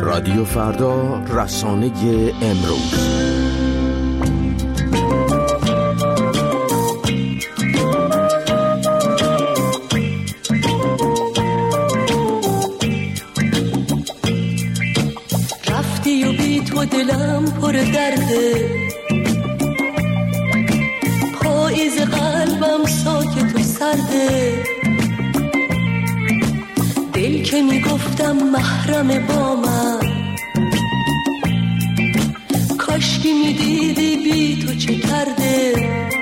رادیو فردا، رسانه امروز. رفتی و بی تو دلم پر درده، پاییز قلبم ساکت و سرده. دل که میگفتم محرم با من، کاشکی میدیدی بی تو چه کرده.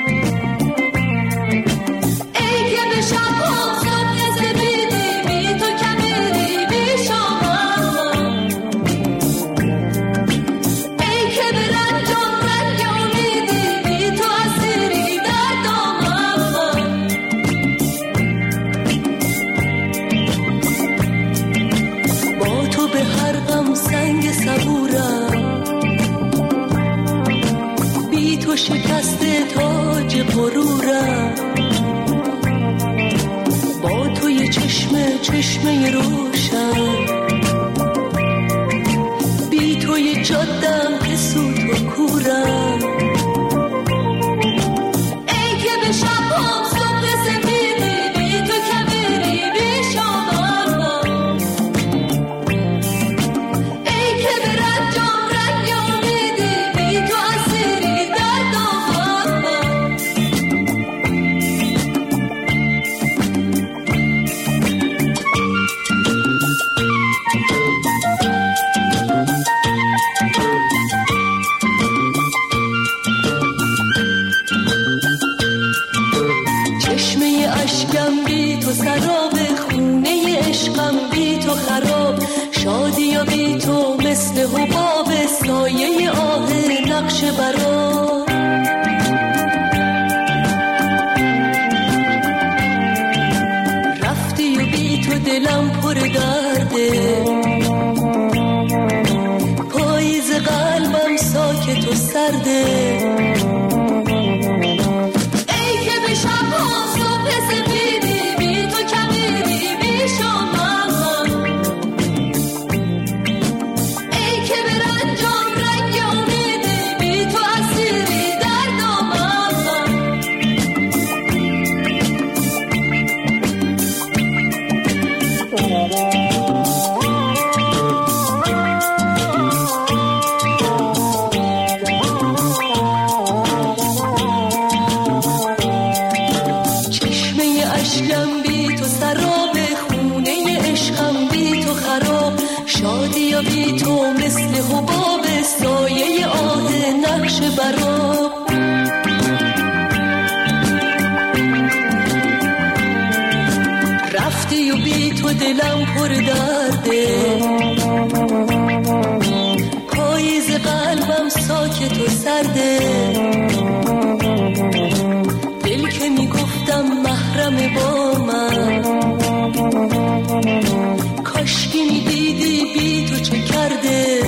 ای که به شب‌ها صبح زدیدی بی تو کمیدی بی شامم، ای که به رنجم رنگ امیدی بی تو اسیری در دامم. با تو به هر غم سنگ صبورم، بی تو شکسته تاج غرورم. با تو یه چشمه روشن، بی تو یه جادم که سوت و کورم. ای که به شب‌ها صبح سفیدی بی تو کبیری بی شامم، ای که به رنجم رنگ امیدی بی تو اسیری در دامم. چشمه اشکم بی تو سراب، خونه عشقم بی تو خراب. شادی و بی تو مثل حباب، سایه آه نقش برا. رفتی و بی تو دلم پر درده، پاییز قلبم ساکت و سرده. ای که به شب‌ها صبح سفیدی بی تو کمیدی بی شامم، ای که به رنجم رنگ امیدی بی تو اسیری در دامم. چشمه اشکم بی تو سراب، خونه عشقم بی تو خراب. شادی و بی تو مثل حباب، سایه آه نقش برا. رفتی و بی تو دلم پر درده، پاییز قلبم ساکت و سرده. دل که میگفتم محرم با من، کاشکی میدیدی بی تو چه کرده.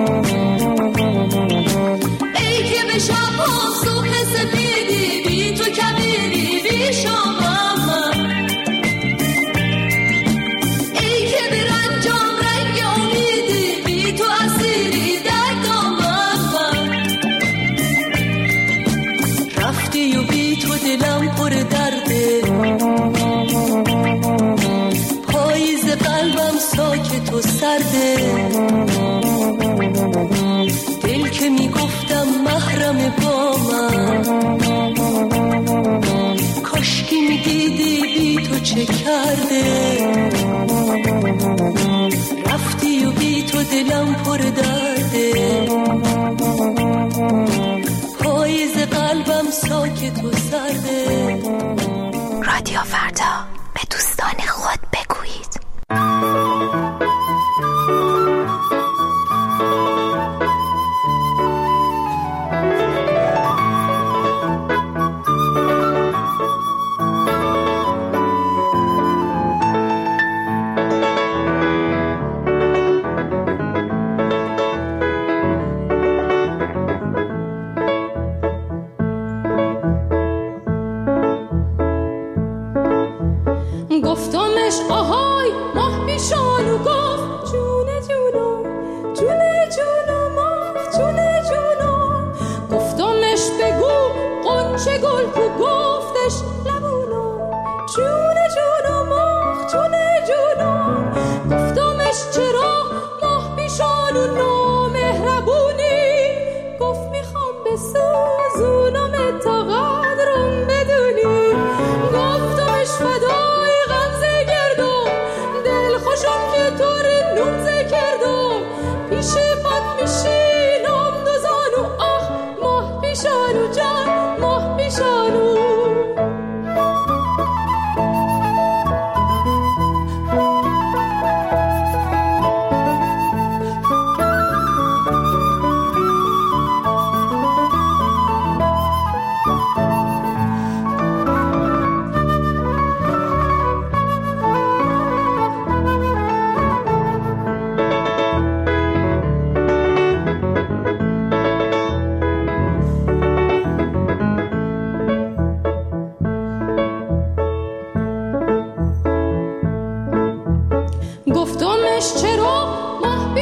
ای که به شب‌ها صبح سفیدی بی تو کبیری بی شامم، ای که به رنجم رنگ امیدی بی تو اسیری در دامم. رفتی و بی تو دلم پر درده، پاییز قلبم ساکت و سرده. دل که میگفتم محرم با من، کاشکی میدیدی بی تو چه کرده. رفتی و بی تو دلم پر درده، پاییز قلبم ساکت و سرده. رادیو فردا، به دوستان خود بگویید. گفتمش آهای ماه پیشانو، گفت جونه جونو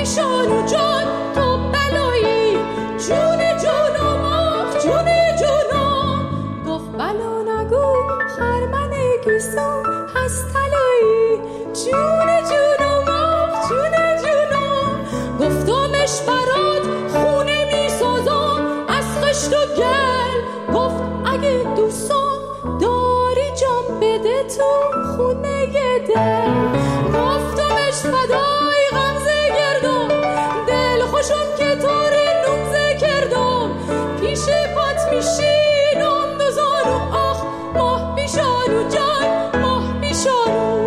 پیشانو جان تو بلایی، جون جونم آخ جون جونم. گفت بلا نگو خرمن گیسم هست طلایی، جون جونم آخ جون جونم. گفتمش برات خونه میسازم از خشت و گل، گفت اگه دوستم داری جام بده تو خونه دل. گفتمش فدای غمزه گردم، دل خوشم که طوری نمزه کردم. پیش پات میشینم دو زانو آخ ماه پیشانو جان ماه پیشانو.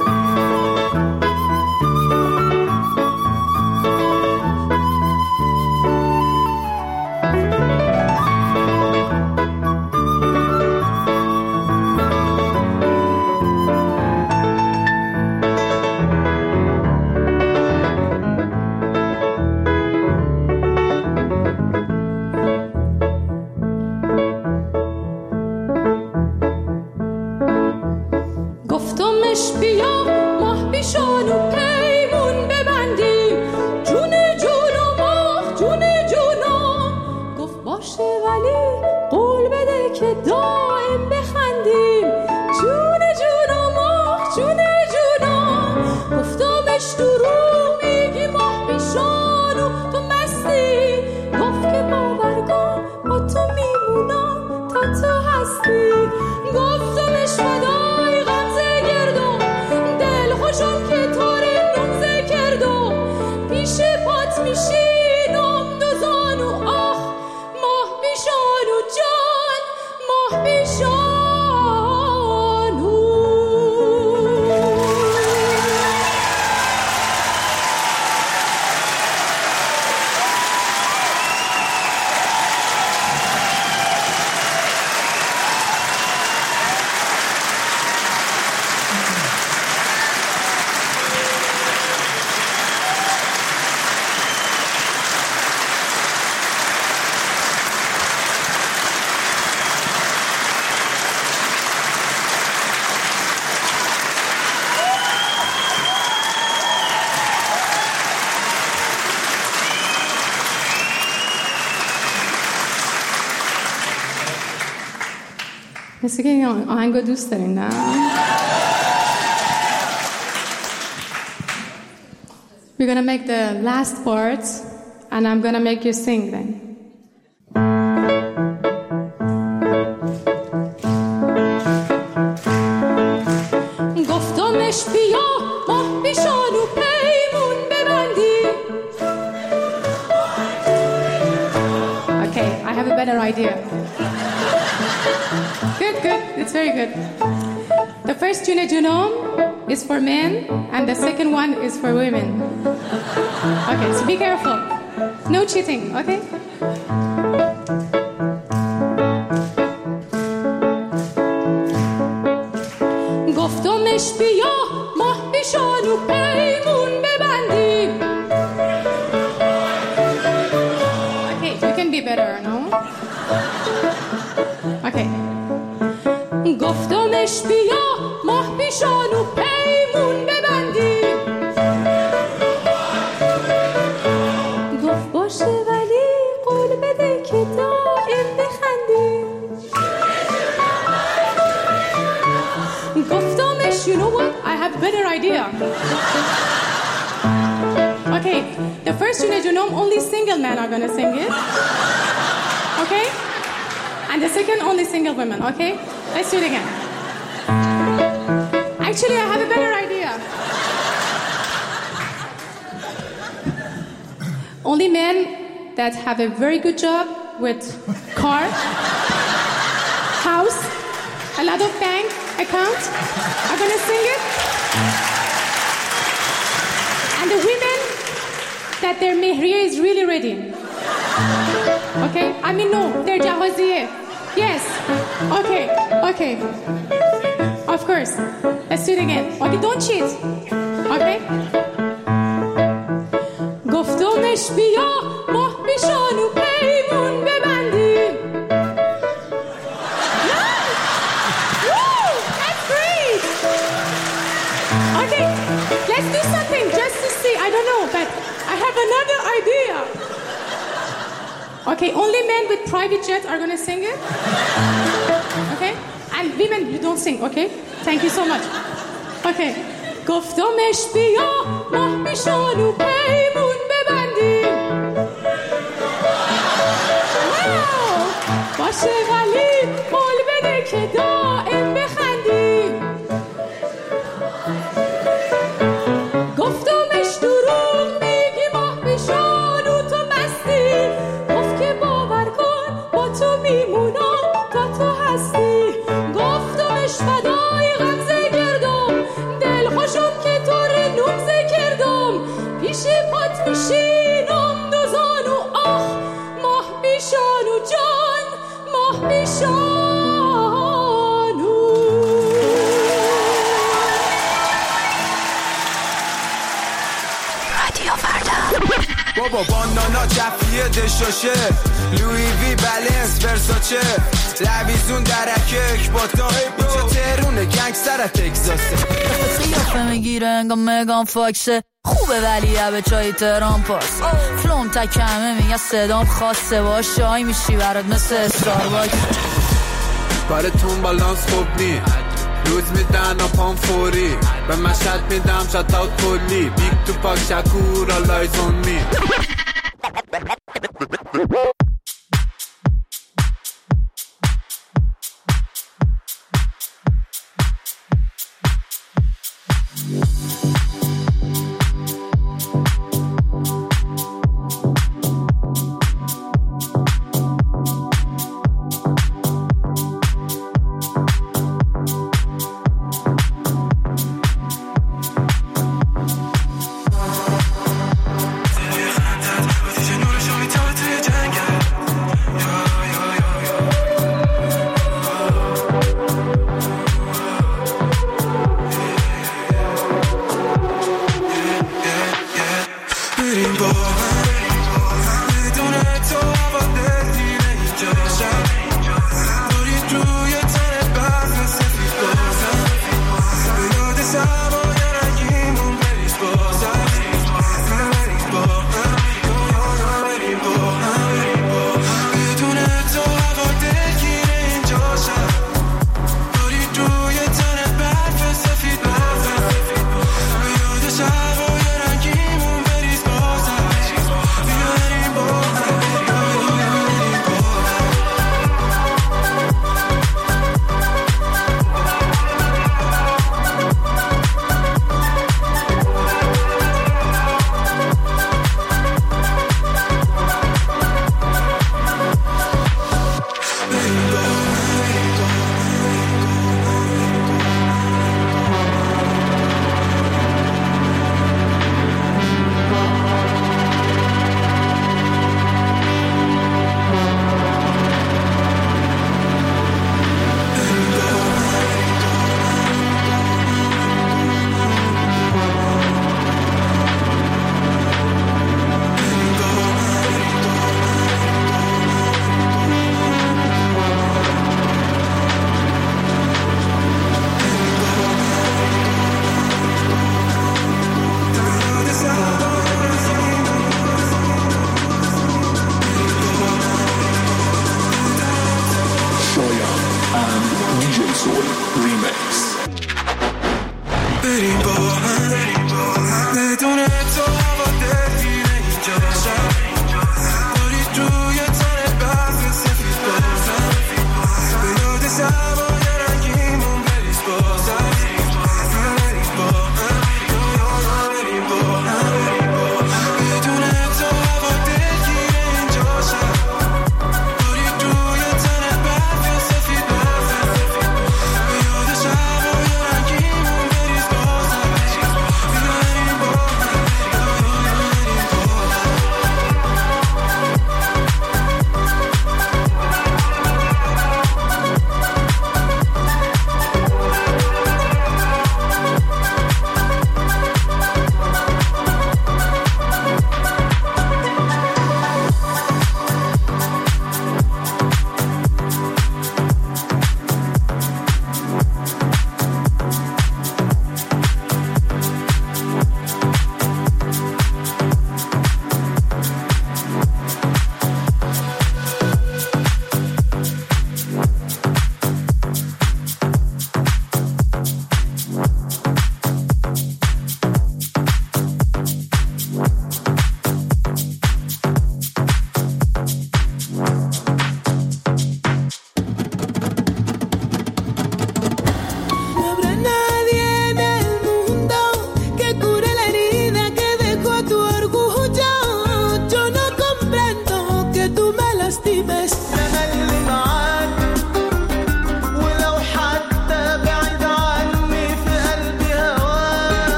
گفتمش بیا ماه پیشانو پیمون ببندیم، جون جونم آخ جون جونم. گفت باشه ولی قول بده که دائم بخندیم، جون جونم آخ جون جونم. گفتمش دروغ میگی ماه پیشانو تو مستی، گفت که باور کن با تو میمونم تا تو هستی. گفتمش فدای غمزه گردم، دل خوشم که طوری نمزه کردم. پیش پات میشینم دو زانو آخ ماه پیشانو جان ماه پیشانو. مثل که این آهنگو دوست دارین نه؟ We're gonna make the last part and I'm gonna make you sing then. گفتمش بیا ماه پیشانو پیمون ببندیم. Okay, I have a better idea. Good, it's very good. The first June Junom is for men and the second one is for women. Okay, so be careful. No cheating, okay? گفتمش بیا ماه پیشانو پیمون ببندیم. Okay, you can be better, no? Okay. گفتمش بیا ماه پیشانو پیمون ببندیم. گفت باشه ولی قول بده که دائم بخندیم. گفتمش you know what I have a better idea. Okay, the first unit you know only single men are gonna sing it. Okay? And the second only single women, okay? Let's do it again. Actually, I have a better idea. Only men that have a very good job with car, house, a lot of bank accounts are going to sing it. And the women that their mehriya is really ready. Okay? I mean, no, they're jahaziye. Yes. Okay. Of course. Let's do it again. Okay, don't cheat. Okay? گفتمش بیا ماه پیشانو پیمون ببندیم. Woo! That's great! Okay, let's do something just to see. I don't know, but I have another idea. Okay, only men with private jets are gonna sing it. Okay? And women, you don't sing, okay? Thank you so much. Okay. گفتمش بیا ماه پیشانو پیمون ببندیم. باشه ولی قول بده که دائم بخندیم. گفتمش دروغ میگی ماه پیشانو تو مستی. گفت که باور کن با تو میمونم تا تو هستی. گفتمش فدای غمزه گردم دل خوشم که تو رنومزه کردم. پیش پات میشینم دوزانو آخ ماه پیشانو جان ماه پیشانو. رادیو فردا. بابا بانانا جفیه دشاشه لوی وی بلنس ورساچه لویزون درکک با تا بیچه ترونه گنگستر تکساسه قیافه میگیره انگاه مگان فاکسه خوبه ولی به چای ترام پاس فلوم تکمه میگه صدام خاصه با شای میشی برات مثل استارباکس کارتون بالانس خوب نی روز میدن پام فوری به مشهد میدم شات اوت کلی بیگ تو پاک شکور آلایز اون می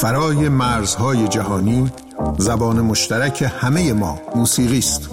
فرای مرزهای جهانی، زبان مشترک همه ما موسیقی است.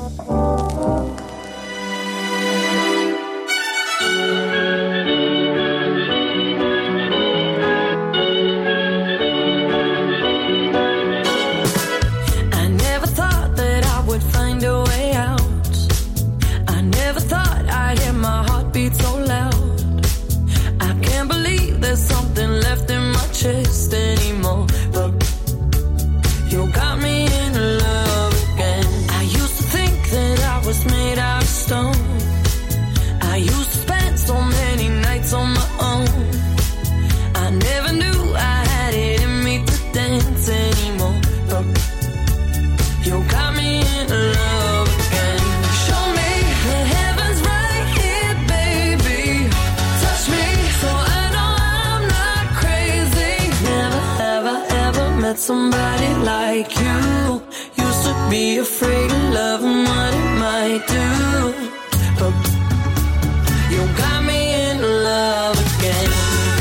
Somebody like you used to be afraid of love and what it might do, but you got me in love again.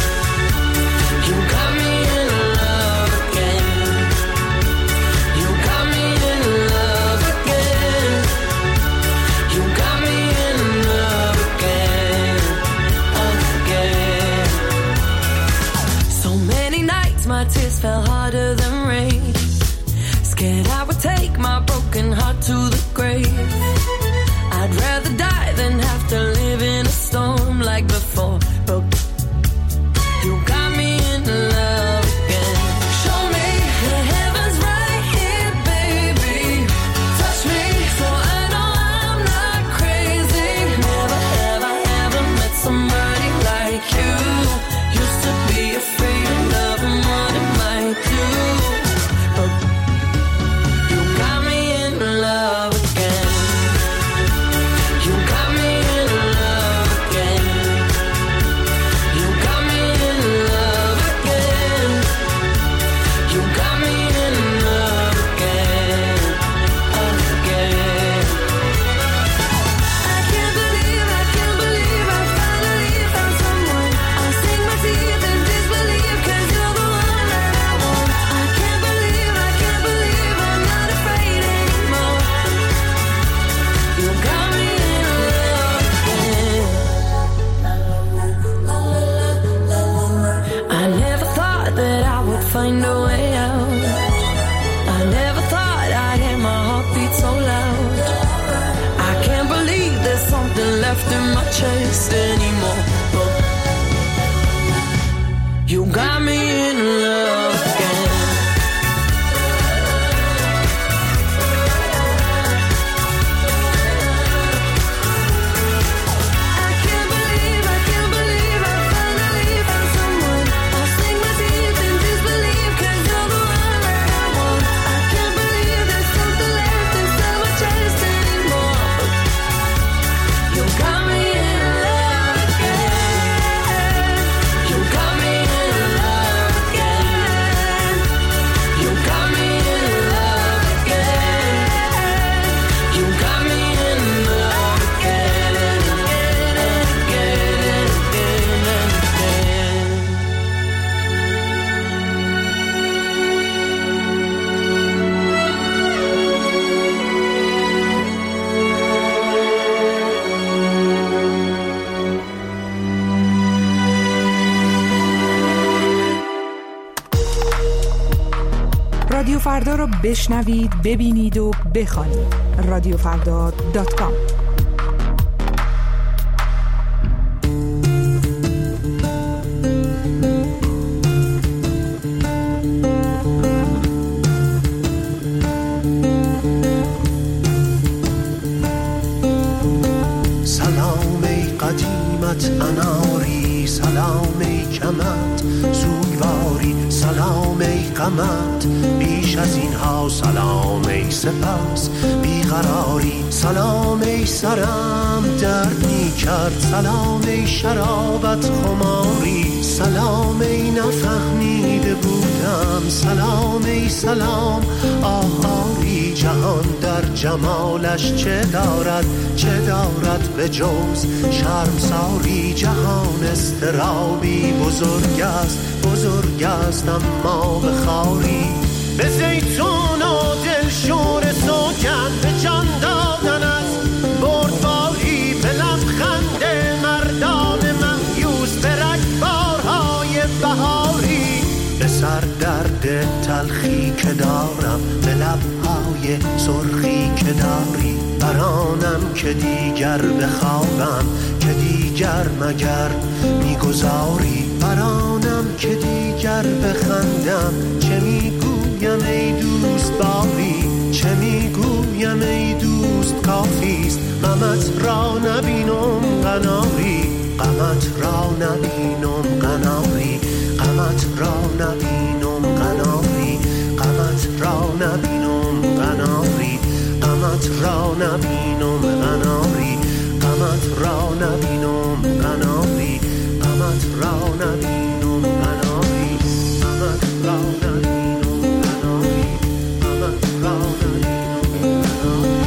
You got me in love again. You got me in love again. You got me in love again, again. So many nights my tears fell harder than rain. Scared I would take my broken heart to the grave. I'd rather die than have to live in a storm like before. But you got me in love again. Show me the heavens right here, baby. Touch me so I know I'm not crazy. Never have I ever met somebody like you. Used to be afraid of love and what it might do. But you got me in love again. You got me in love again. You got me in love again. You got me in love again, again. I can't believe I finally found someone. I'll sink my teeth in disbelief 'cause you're the one that I want. I can't believe I'm not afraid anymore. You got me in love again. I never thought that I would find a way out. I never thought I'd hear my heartbeat so loud. I can't believe there's something left in my chest anymore. But you got me in love again. I can't believe I finally found someone. I'll sink my teeth in disbelief 'cause you're the one that I want. I can't believe there's something left inside my chest anymore. You got me in love again. You got me in love again. You got me in love again. You got me in love again and again and again and again and again. رادیو فردا رو بشنوید، ببینید و بخوانید. رادیوفردا.com. سلام ای قدیمت اناری، سلام ای کمت سوگواری، سلام ای قمت بیش از اینها، سلام ای سپس بیقراری، سلام ای سرم دردی کرد. سلام ای شرابت خماری، سلام ای نفهمیده بودم، سلام ای سلام آهاری. جهان در جمالش چه دارد به جز شرمساری. جهان استرابی بزرگ است اما به خاری. به زیتون و دلشور سوگن به جان دادن از بردباری، به لبخند مردان مهیوس، به رگبارهای بهاری. به سر درد تلخی که دارم، به لبهای سرخی که داری. برانم که دیگر بخوابم، که دیگر مگر میگذاری. برانم که دیگر بخندم، چه میگویم ای دوست باری، چه میگویم ای دوست کافیست. غمت را نبینم قناری، غمت را نبینم قناری، غمت را نبینم قناری، غمت را نبینم قناری، غمت را نبینم قناری، غمت را نبینم قناری، غمت را نبینم قناری، غمت را نبینم قناری، غمت را نبینم قناری.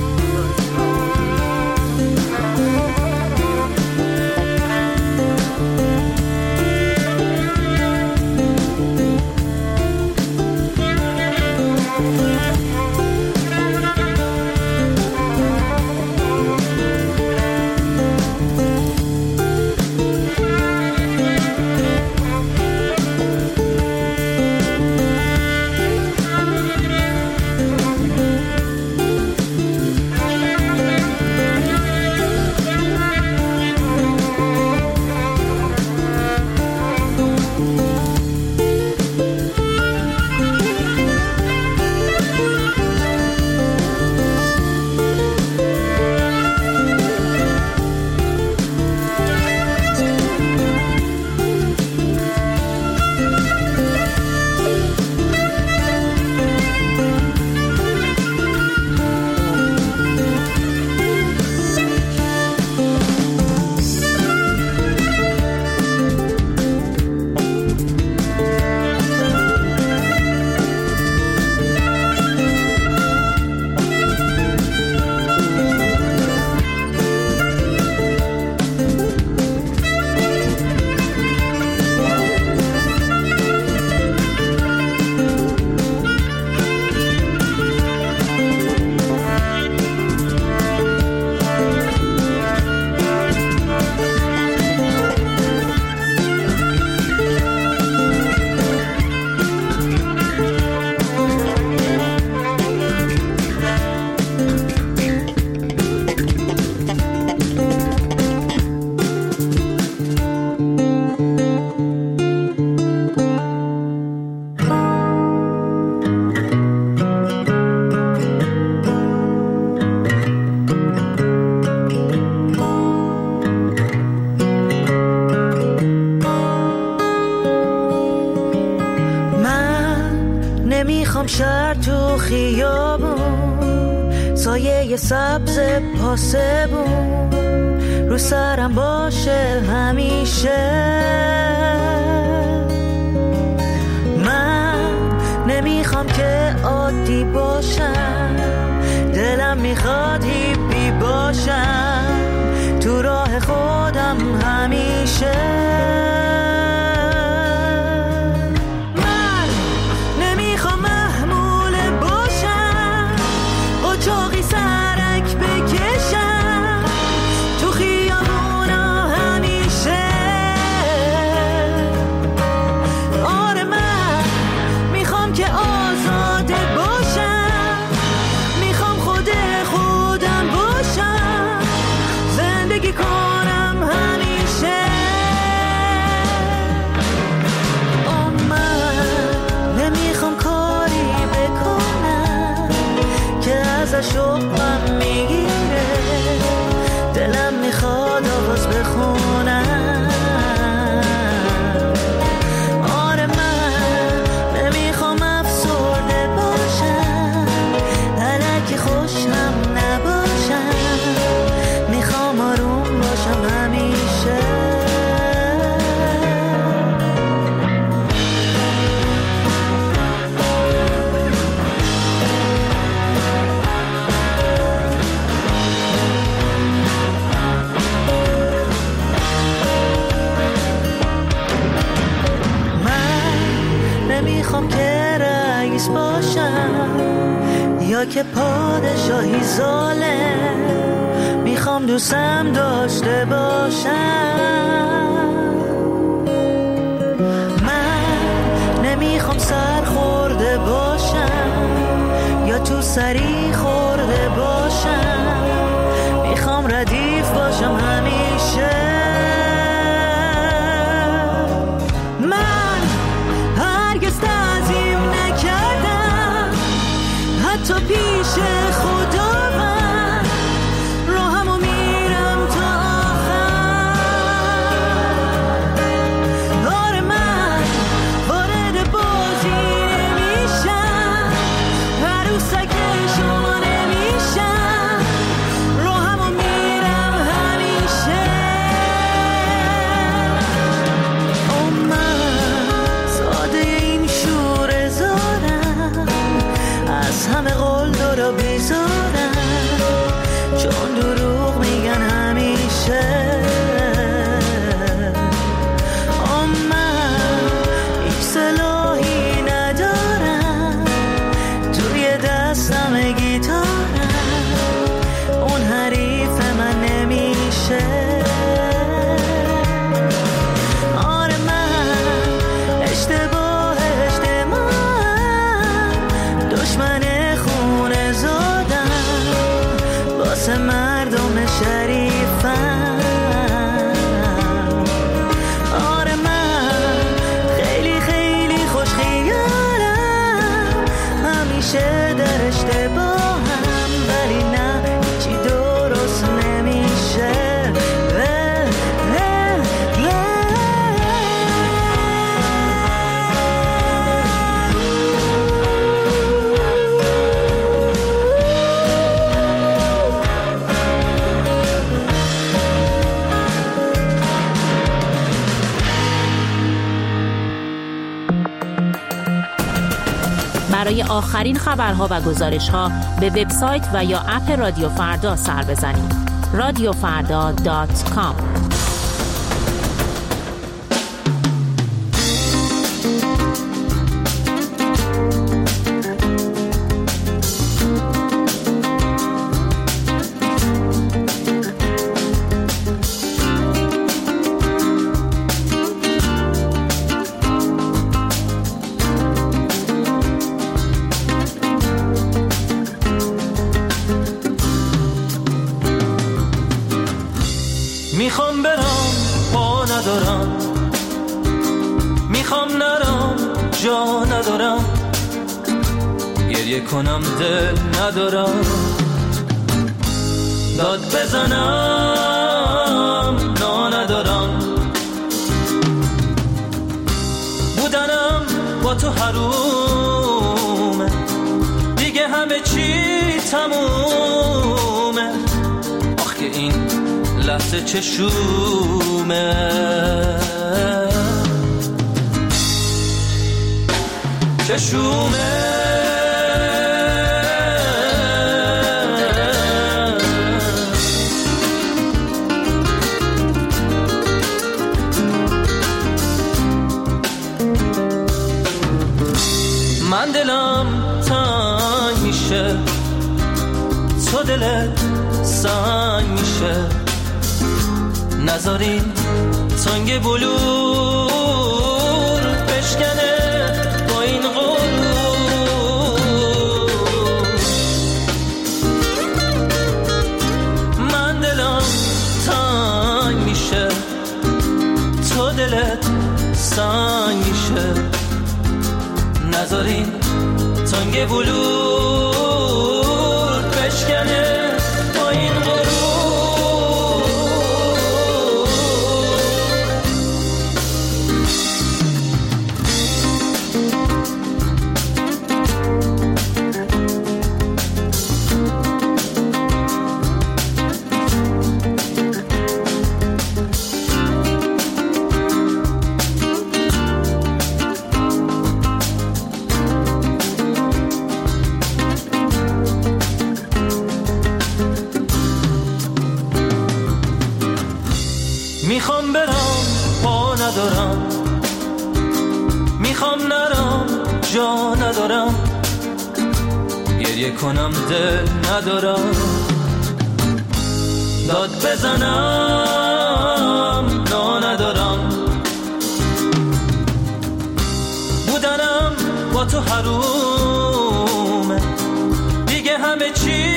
نمیخوام شهر تو خیابون، سایه سبز پاسبون رو سرم باشه همیشه. من نمیخوام که عادی باشم، دلم میخواد هیپی باشم تو راه خودم همیشه. چاقی سرک بکشم تو خیابونا همیشه. آره من میخوام که آزاده باشم، میخوام خودم باشم، که پادشاهی ظالم، میخوام دوستم داشته باشم. من نمیخوام سر خورده باشم یا تو سری خورده باشم، میخوام ردیف باشم همیشه. من هرگز تعظیم نکردم حتی پیش خدا، من راهمو میرم تا آخر. آره من وارد بازی نمیشم، عروسک شما نمیشم، راهمو میرم همیشه. من ساده این شور زارم، از همه قول دارا بیزارم، چون دروغ میگن همیشه. من هیچ سلاحی ندارم، توی دستم گیتارم، اون حریف من نمیشه. آره من اشتباه دشمن خونه زادم، واسه مردم شریفم. آره من خیلی خیلی خوش خیالم، همیشه در اشتباهم، ولی نه هیچی درست نمیشه. برای آخرین خبرها و گزارش‌ها به وبسایت و یا اپ رادیو فردا سر بزنید. radiofarda.com. میخوام برم پا ندارم، میخوام نرم جا ندارم، گریه کنم دل ندارم، داد بزنم نا ندارم، بودنم با تو حرومه، دیگه همه چی تمومه. آخ که این لحظه چشومه، چشومه. من دلم تنگ میشه، تو دلت سنگ میشه، نذارین تنگ بلور بشکنه با این غرور. من دلم تنگ میشه، تو دلت سنگ میشه، نذارین تنگ بلور بشکنه با این غرور. میخوام برم پا ندارم، میخوام نرم جا ندارم، گریه کنم دل ندارم، داد بزنم نا ندارم، بودنم با تو حرومه، دیگه همه چی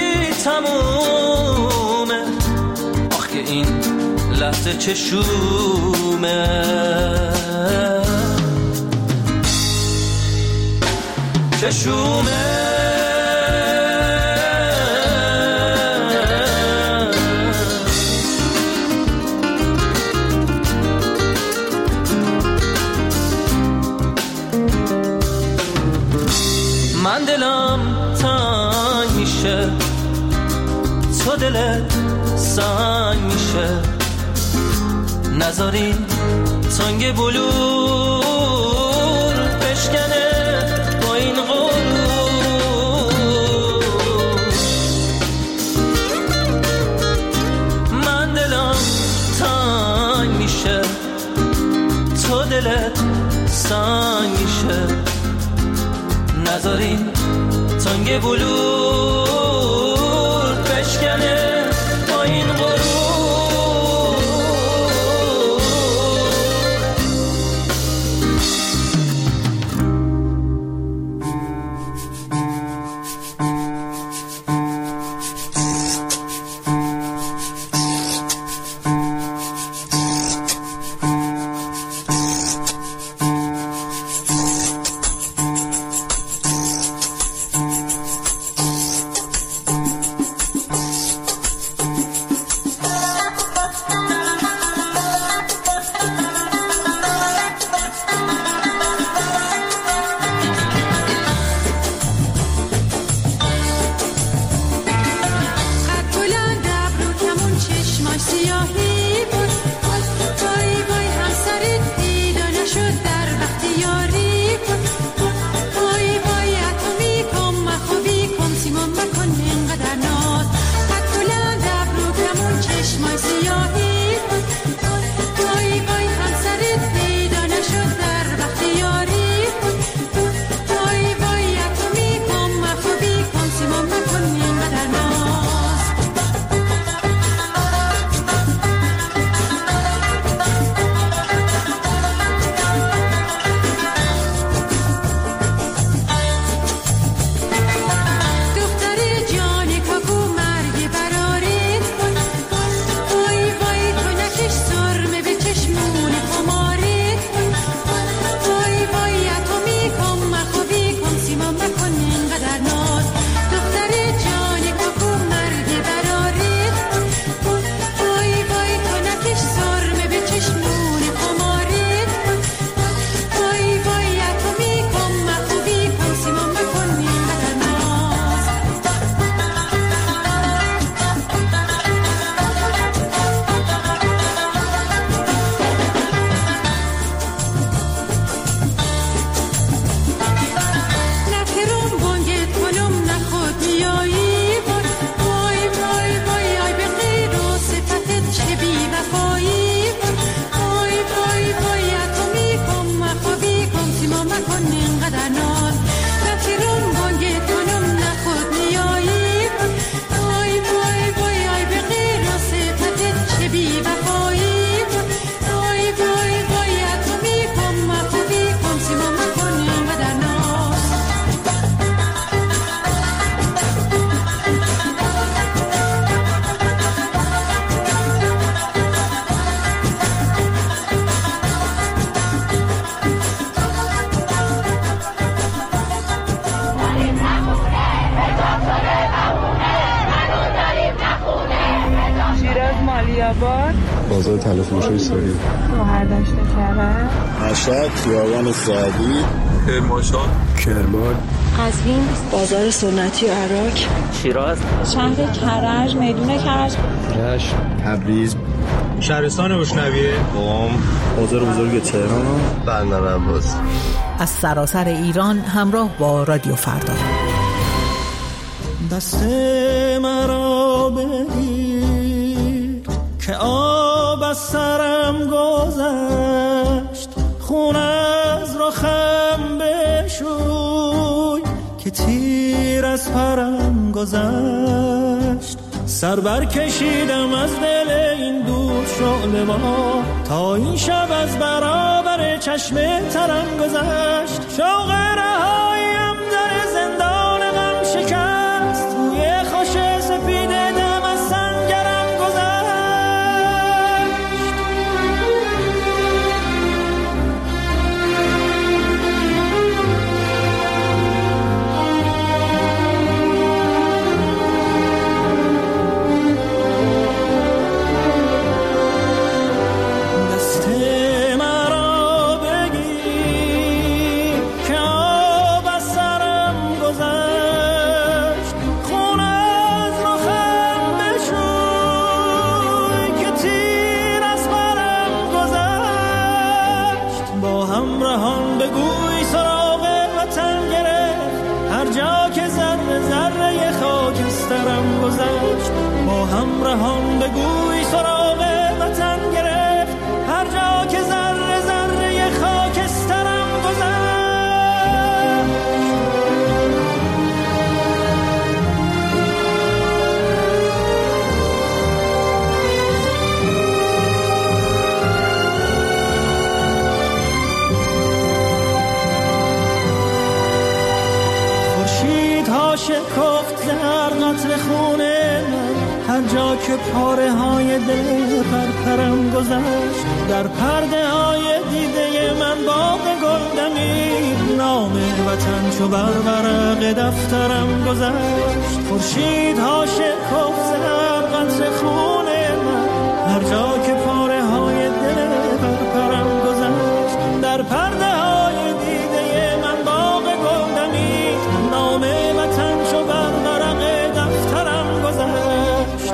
تمومه، آخ که این لحظه چشومه، چشومه. من دلم تنگ میشه، تو دلت سنگ میشه، نذارین تنگ بلور بشکنه با این غرور. من دلم تنگ میشه، تو دلت سنگ میشه، نذارین تنگ بلور بشکنه با این غرور. بازار تلفروشی ساری، شهردشت کرد، مشهد، خیابان سعدی، کرمانشاه، کرمان، قزوین، بازار سنتی و عراق، شیراز، شهر کرج، میدون کرج، رشت، تبریز، شهرستان بشنویه، قم، بازار بزرگ تهران، بندر عباس. از سراسر ایران همراه با رادیو فردا. دست مرا بگیر که آب از سرم گذشت، خون از رخم بشوی که تیر از پرم گذشت. سر بر کشیدم از دل این دور شعله ما، تا این شب از برابر چشم ترم گذشت. شوق رهاییم در زندان غم شکست، روی خوش سپید دم از سنگرم گذشت. با همراهان بگوی سراغ وطن گرفت، هر جا که ذره ذره خاکسترم گذشت. خورشیدها شکفت در قطر خونه، هر جا که پاره های دل پرپرم گذشت. در پرده های دیده من باغ گل دمید، نام وطن چو بر ورق دفترم گذشت. خورشیدها شکفت در قطر خون من، هر جا که پاره های دل پرپرم گذشت. در پرده های دیده من باغ گل دمید، نام وطن چو بر ورق دفترم گذشت.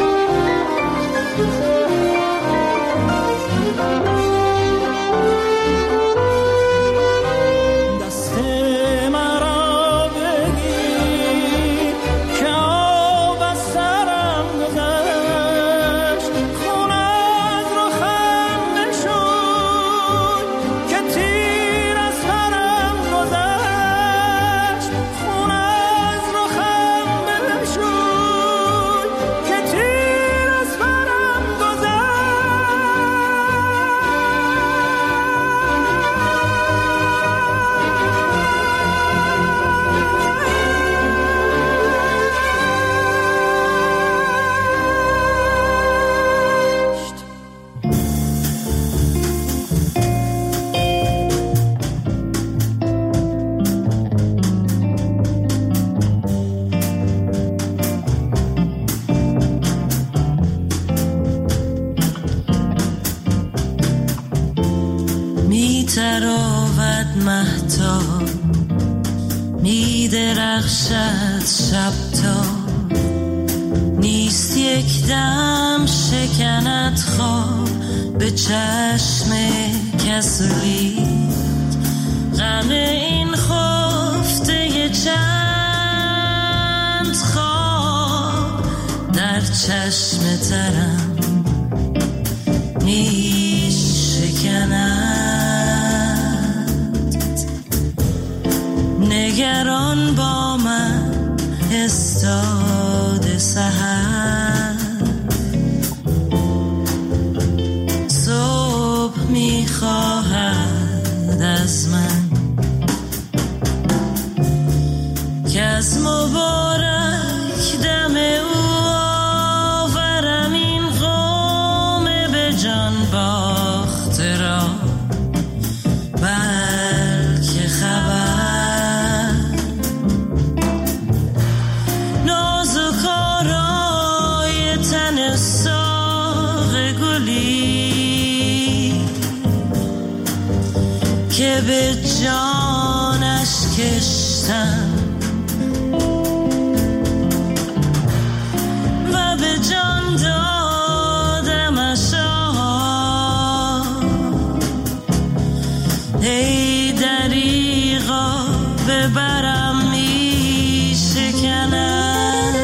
دست مرا بگیر که آب از سرم گذشت، خون از رخم نشون که تیر از پرم گذشت. خون از رخم نشون که تیر از پرم گذشت. می تراود مهتاب، می درخشد شب تا، نیست یک دم شکند خواب به چشم کسولی. غم این خفته چند خواب در چشم ترم می شکند. نگران با من استاد سحر، صبح میخواهد از من که از مبارک دم او آورم این قوم به جان باخته را. بلکه خبر نازکارای تن ساق گلی که به جانش کشتم و به جان دادمش. ای دریغا ببرم می شکند.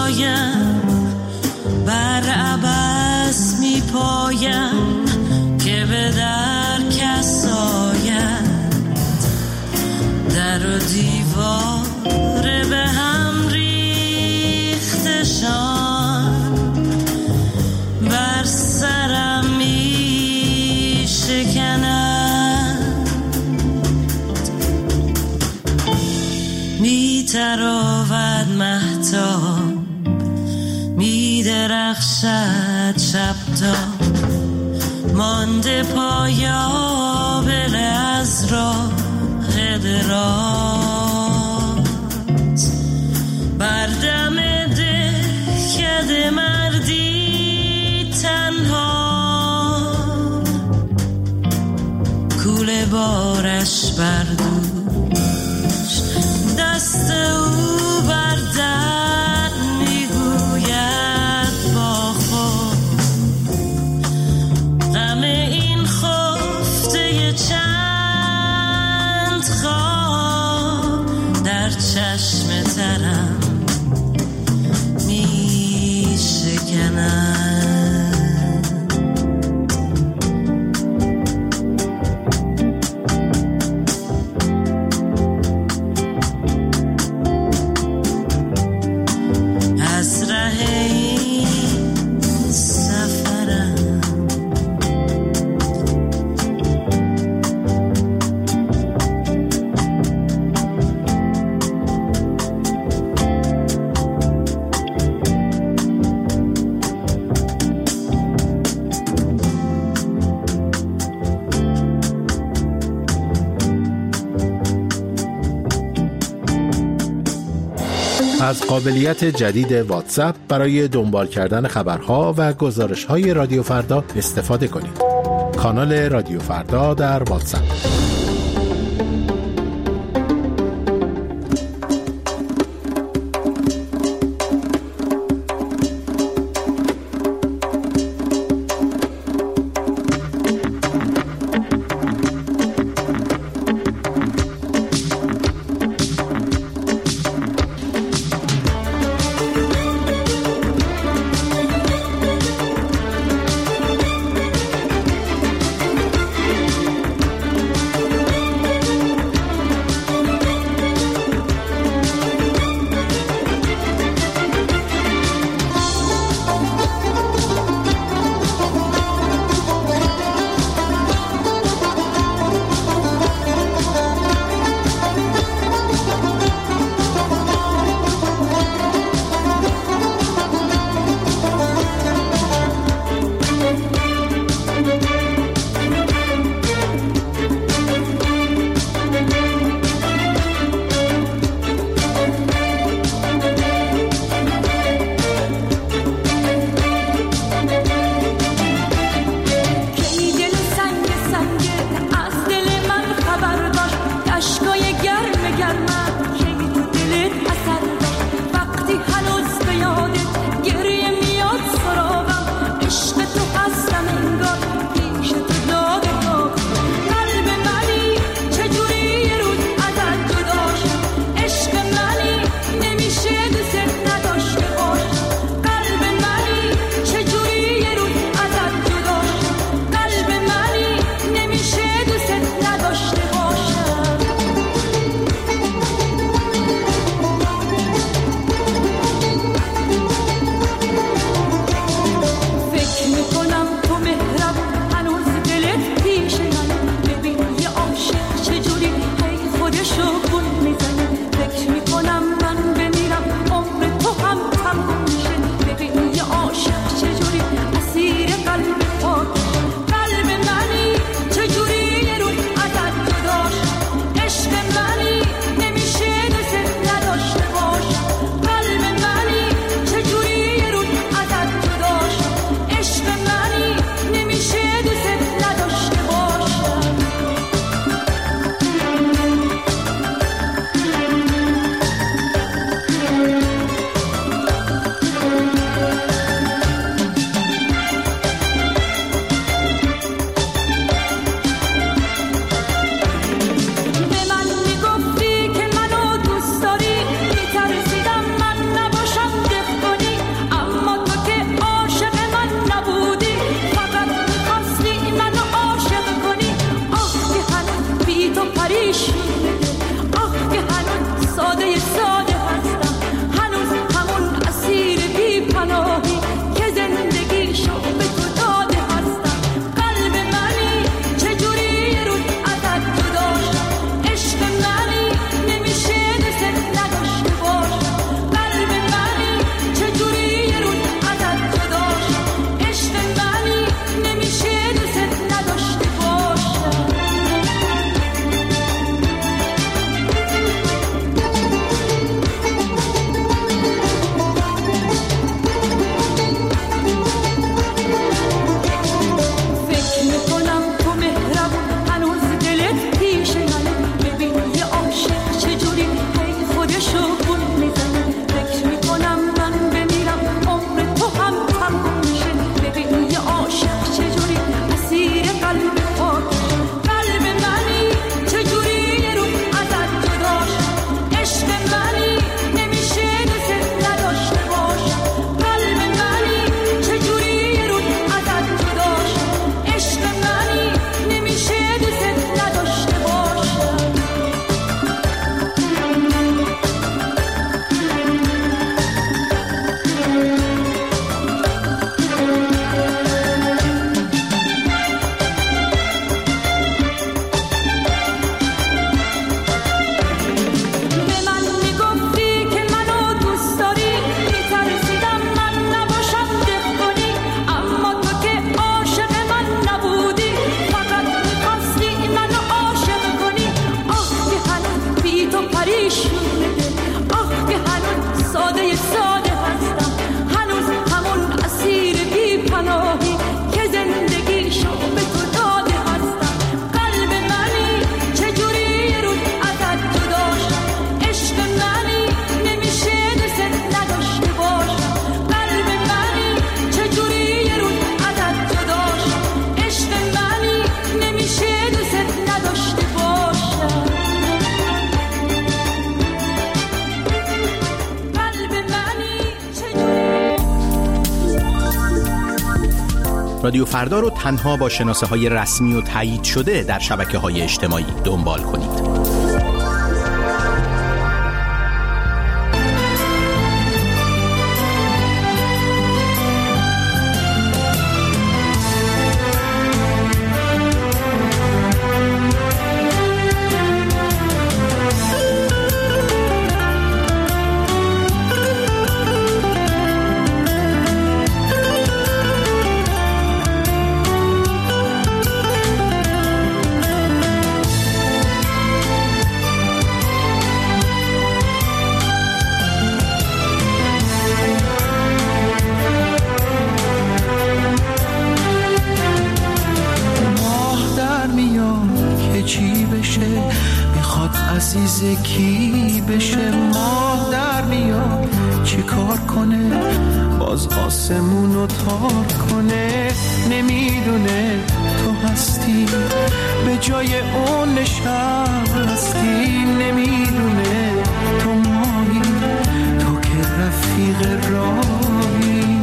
جایم بر عبث می پایم که به در کس آید در و دیوار به هم ریختشان بر سرم می شکنند می تراود مهتاب می درخشد شب تا مانده پایابل از راه دراز بر دم دهکده مردی تنها کوله بارش بر دوش دست او بر در میگوید با خود غم این خفته چند خواب در چشم ترم می شکنم. از ره این سفرم از قابلیت جدید واتساپ برای دنبال کردن خبرها و گزارش‌های رادیو فردا استفاده کنید. کانال رادیو فردا در واتساپ. رادیو فردا رو تنها با شناسه‌های رسمی و تایید شده در شبکه‌های اجتماعی دنبال کنید. عزیز کی بشه، ماه در میاد چی کار کنه، باز آسمونو تار کنه، نمیدونه تو هستی به جای اون نشستی، نمیدونه تو مایی، تو که رفیق راهی.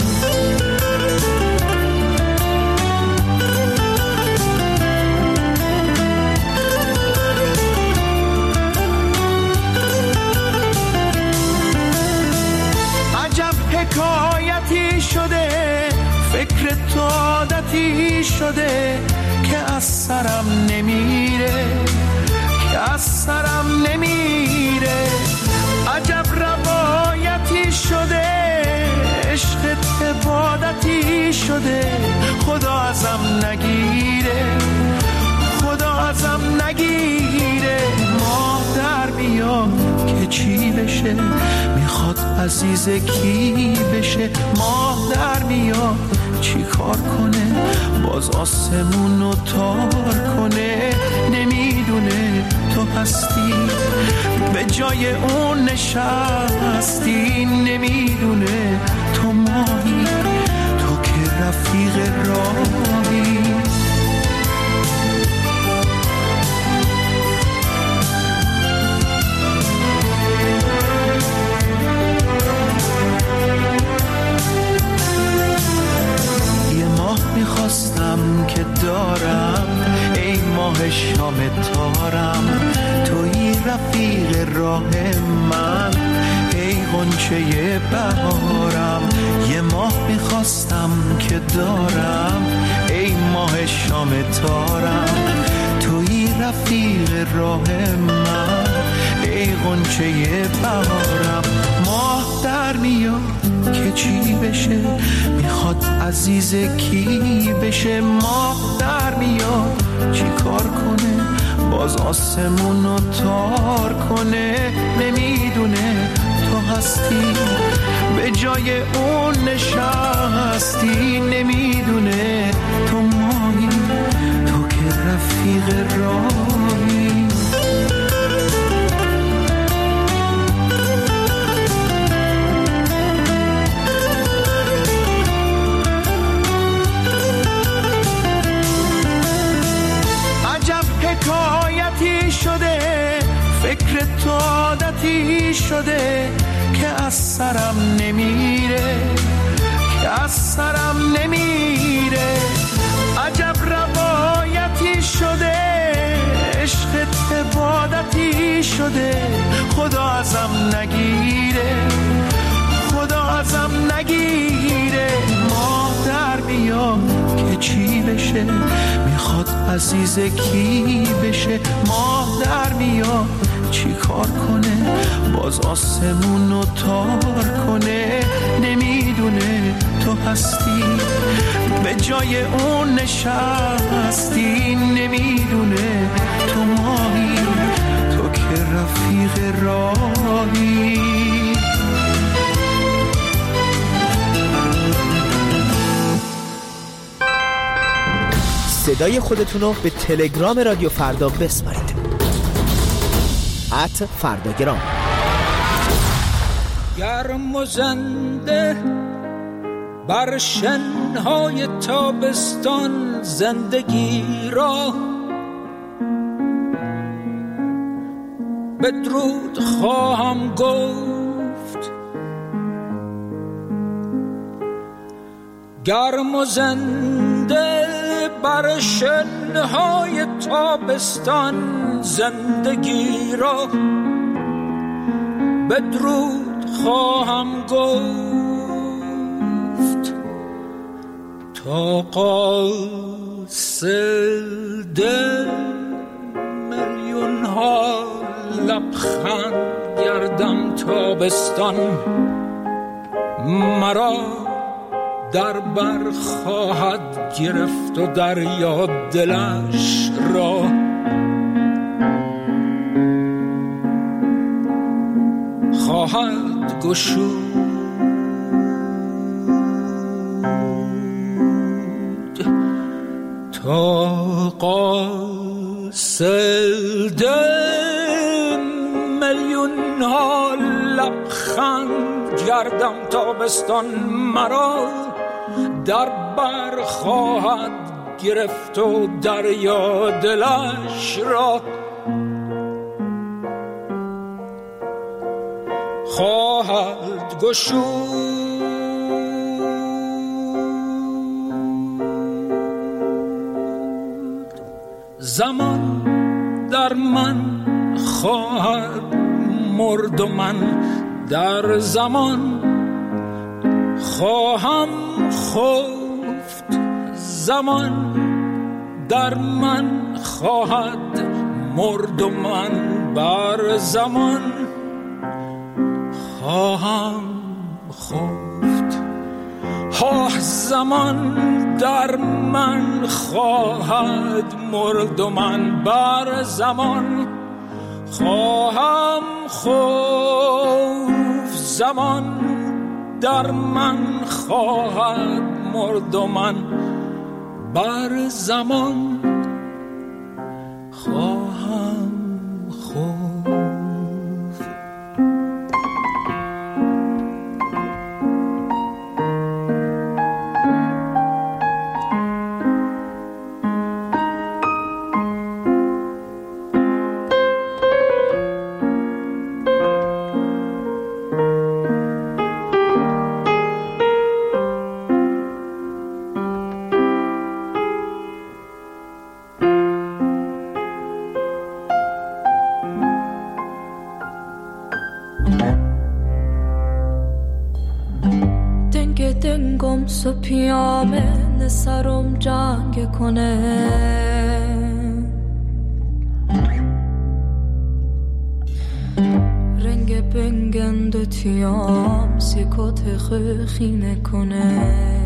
حکایتی شده فکر تو عادتی شده که از سرم نمیره، که از سرم نمیره. عجب روایتی شده عشقت عبادتی شده، خدا ازم نگیره، خدا ازم نگیره. ماه در میاد که چی بشه، میخواد عزیز کی بشه، ماه در میاد چی کار کنه، باز آسمونو تار کنه، نمیدونه تو هستی به جای اون نشستی، نمیدونه تو ماهی، تو که رفیق راهی. میخواستم که دارم ای ماه شام تارم، توی رفیق راه من ای غنچه بهارم. یه ماه میخواستم که دارم ای ماه شام تارم، توی رفیق راه من ای غنچه بهارم. ماه در میاد که چی بشه، میخواد عزیز کی بشه، ماه در میاد چی کار کنه، باز آسمونو تار کنه، نمیدونه تو هستی به جای اون نشستی، نمیدونه تو ماهی، تو که رفیق راهی. حکایتی شده فکر تو عادتی شده که از سرم نمیره، که از سرم نمیره. عجب روایتی شده عشقت عبادتی شده، خدا ازم نگیره، خدا ازم نگیره. ماه در میاد که چی بشه، میخواد عزیز کی بشه، ماه در میاد چی کار کنه، باز آسمونو تار کنه، نمیدونه تو هستی به جای اون نشستی، نمیدونه تو ماهی، تو که رفیق راهی. صدای خودتون رو به تلگرام رادیو فردا بسپارید. @فرداگرام. گرم و زنده بر شنهای تابستان زندگی را بدرود خواهم گفت. گرم و زنده بر شنهای تابستان زندگی را بدرود خواهم گفت تا قاصد میلیون ها لبخند گردم تابستان مرا در بر خواهد گرفت و دریا دلش را خواهد گشود تا قاصد میلیون ها لبخند گردم تابستان مرا در بر خواهد گرفت و دریا دلش را خواهد گشود زمان در من خواهد مرد و من در زمان خواهم خفت زمان در من خواهد مرد و من بر زمان خواهم خفت زمان در من خواهد مرد و من بر زمان خواهم خفت زمان در من خواهد مرد و من بر زمان خواهم خفت. دنگم سو پیامه سرم جنگ کنه رنگ بنگند و تیام سیکوت خیخینه کنه